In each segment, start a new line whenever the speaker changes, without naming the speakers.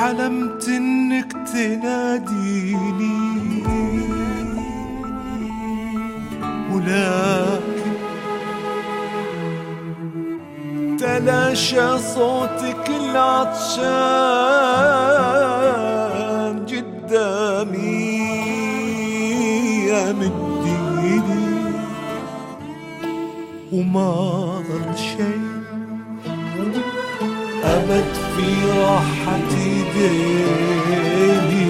حلمت انك تناديني ولكن تلاشى صوتك العطشان قدامي يا مديني وما ظل شيء أبد في راحة ايديني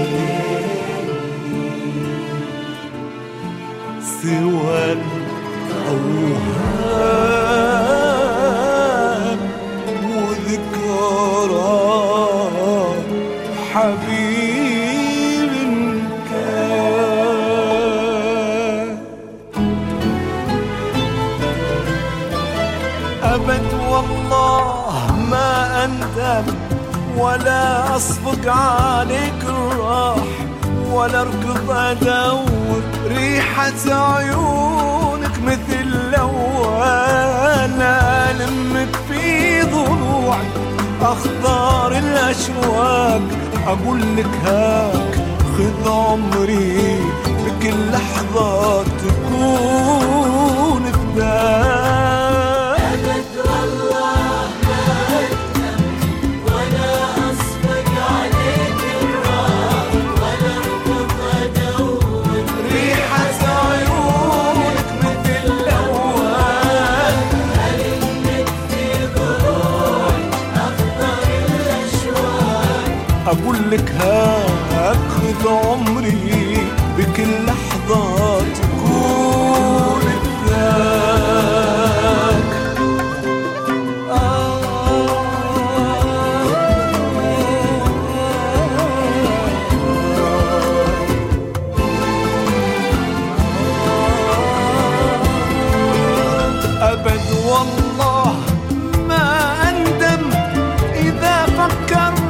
سوى الأوهام وذكرى حبيب كان. أبد والله ما أندم ولا أصفق عليك الراح ولا أركض أدور ريحة عيونك مثل الأول. ألمك في ضلوعي أخضار الأشواق أقول لك هاك خذ عمري بكل لحظة تكون فداك. أقول لك هاك خذ عمري بكل لحظة تكون فداك. أبد والله ما أندم إذا فكرت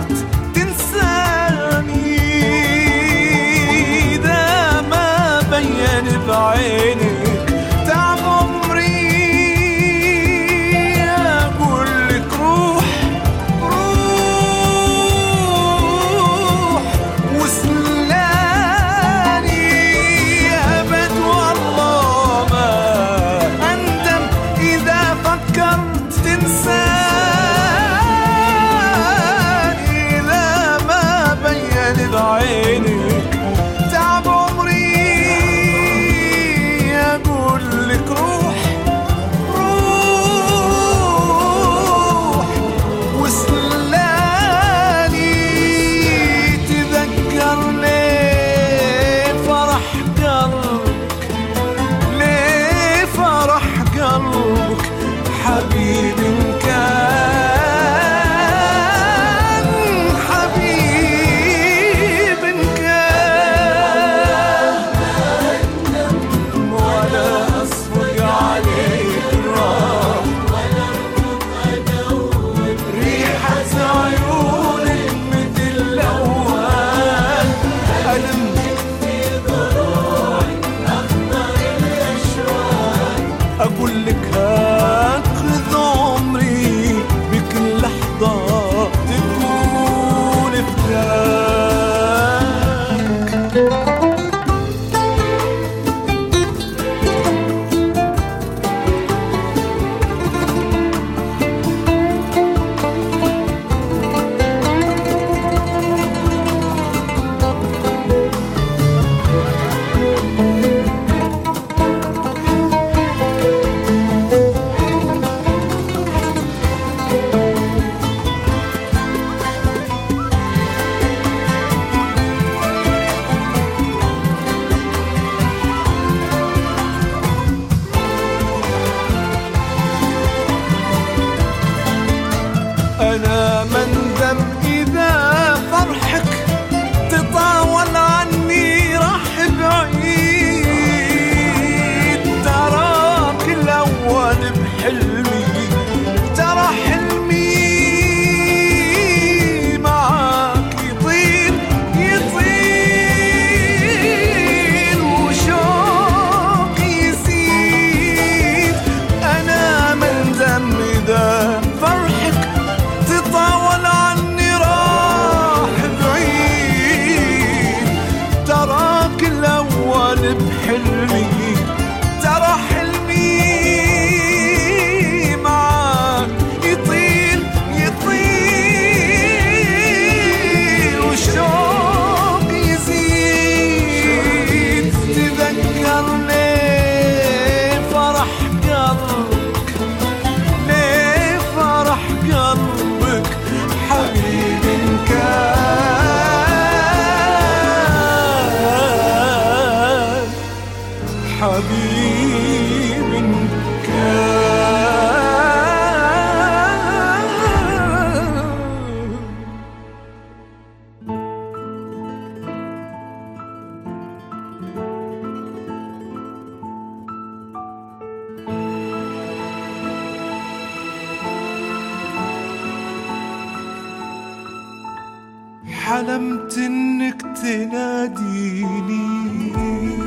حلمت انك تناديني